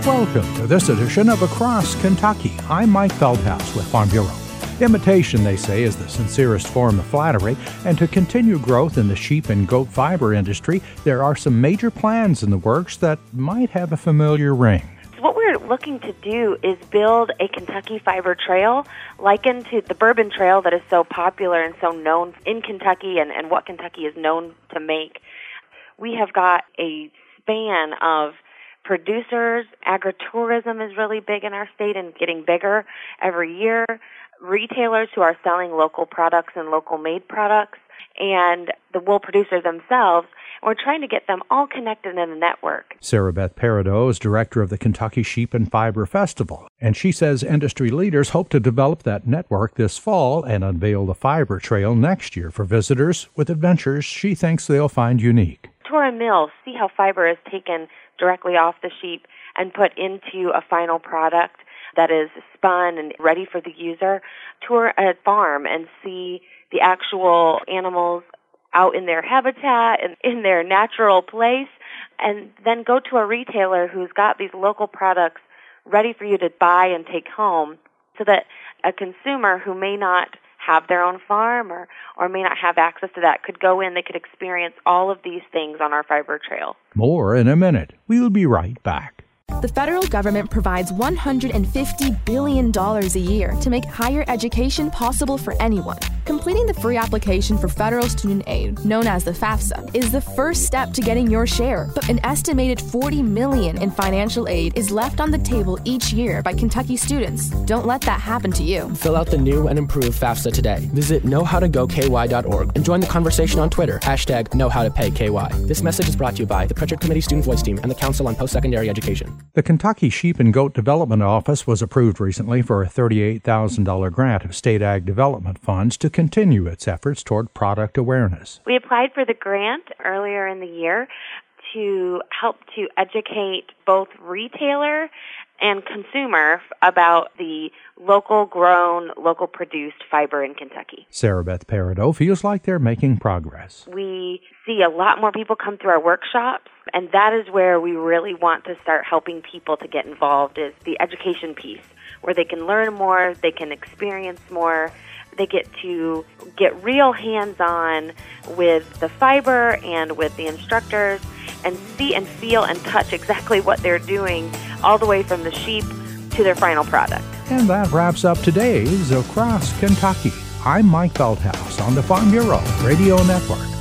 Welcome to this edition of Across Kentucky. I'm Mike Feldhaus with Farm Bureau. Imitation, they say, is the sincerest form of flattery, and to continue growth in the sheep and goat fiber industry, there are some major plans in the works that might have a familiar ring. What we're looking to do is build a Kentucky fiber trail likened to the Bourbon Trail that is so popular and so known in Kentucky and what Kentucky is known to make. We have got a span of producers. Agritourism is really big in our state and getting bigger every year. Retailers who are selling local products and local made products, and the wool producers themselves. We're trying to get them all connected in a network. Sarah Beth Peridot is director of the Kentucky Sheep and Fiber Festival, and she says industry leaders hope to develop that network this fall and unveil the fiber trail next year for visitors with adventures she thinks they'll find unique. Tour a mill, see how fiber is taken directly off the sheep and put into a final product that is spun and ready for the user. Tour a farm and see the actual animals out in their habitat and in their natural place, and then go to a retailer who's got these local products ready for you to buy and take home, so that a consumer who may not have their own farm or may not have access to that could go in, they could experience all of these things on our fiber trail. More in a minute. We'll be right back. The federal government provides $150 billion a year to make higher education possible for anyone. Completing the free application for federal student aid, known as the FAFSA, is the first step to getting your share. But an estimated $40 million in financial aid is left on the table each year by Kentucky students. Don't let that happen to you. Fill out the new and improved FAFSA today. Visit knowhowtogoky.org and join the conversation on Twitter, #KnowHowToPayKY. This message is brought to you by the Pritchard Committee Student Voice Team and the Council on Post-Secondary Education. The Kentucky Sheep and Goat Development Office was approved recently for a $38,000 grant of state ag development funds to continue its efforts toward product awareness. We applied for the grant earlier in the year to help to educate both retailer and consumer about the local grown, local produced fiber in Kentucky. Sarah Beth Peridot feels like they're making progress. We see a lot more people come through our workshops, and that is where we really want to start helping people to get involved, is the education piece, where they can learn more, they can experience more, they get to get real hands-on with the fiber and with the instructors and see and feel and touch exactly what they're doing, all the way from the sheep to their final product. And that wraps up today's Across Kentucky. I'm Mike Feldhaus on the Farm Bureau Radio Network.